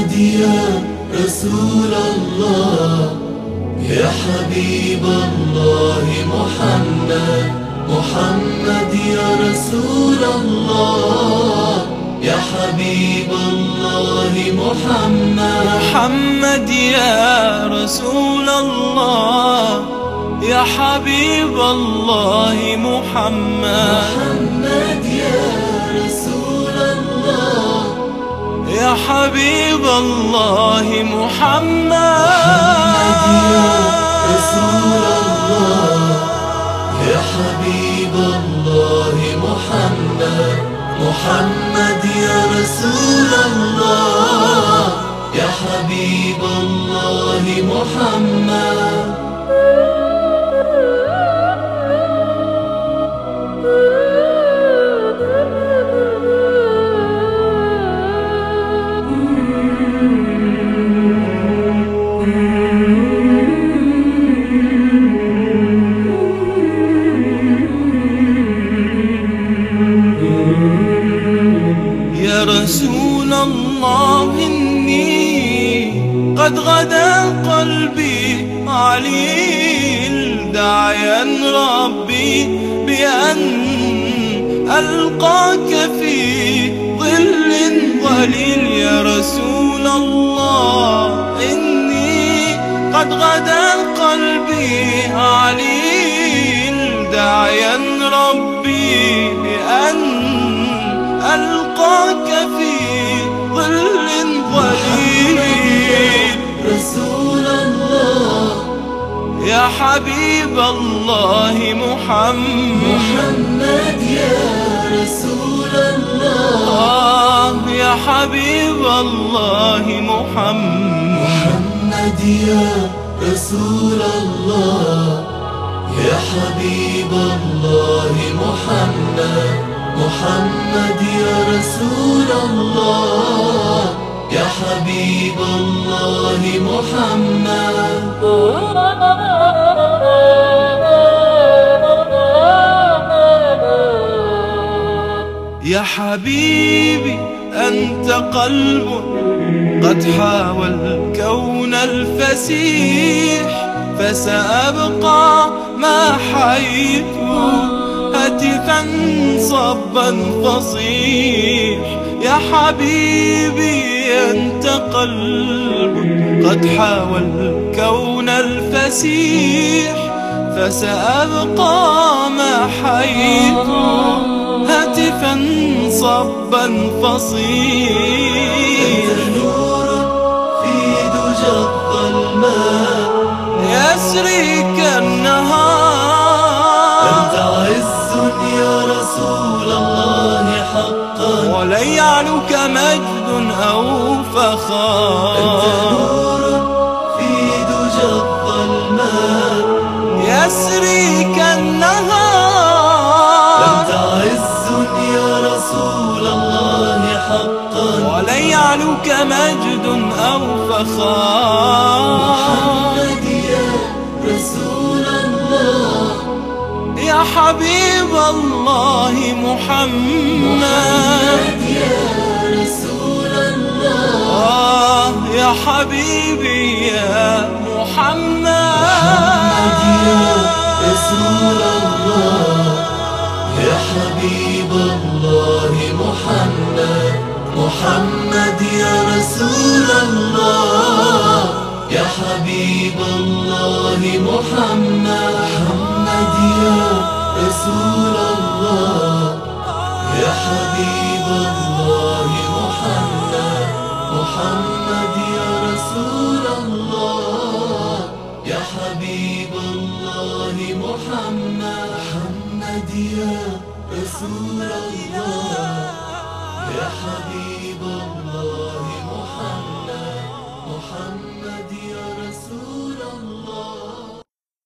محمد يا رسول الله، يا حبيب الله محمد. محمد يا رسول الله، يا حبيب الله محمد. محمد يا رسول الله، يا حبيب الله محمد. محمد يا رسول الله، يا حبيب الله محمد يا رسول الله، محمد. يا حبيب الله محمد. محمد يا رسول الله، يا حبيب الله محمد. يا رسول الله إني قد غدا قلبي عليل، داعيا ربي بأن ألقاك في ظل ظليل. يا رسول الله إني قد غدا قلبي عليل، داعيا ربي بأن ألقاك في ظل ظليل. رسول الله، يا حبيب الله محمد. محمد يا رسول الله، يا حبيب الله محمد. محمد يا رسول الله، يا حبيب الله محمد. محمد يا رسول الله، يا حبيب الله محمد. يا حبيبي أنت قلب قد حاوى الكون الفسيح، فسأبقى ما حييت هاتفا صبا فصيح. يا حبيبي أنت قلب قد حاوى الكون الفسيح، فسأبقى ما حييت هاتفا صبا فصيح. أنت نور في دجى الظلماء يسري كالنهار، أنت عز يا رسول الله حقا، ولن يعلوك مجد أو فخار. أنت نور في دجى الظلماء يسري كالنهار، أنت عز يا رسول الله حقا، ولن يعلوك مجد أو فخار. محمد يا رسول الله، يا حبيب الله محمد. يا رسول الله، يا حبيبي يا محمد يا رسول الله، محمد. يا حبيب الله محمد. محمد يا رسول الله، يا حبيب الله محمد. محمد يا رسول الله، يا حبيب الله محمد. محمد يا رسول الله، يا حبيب الله محمد. محمد يا رسول الله، يا حبيب الله محمد. محمد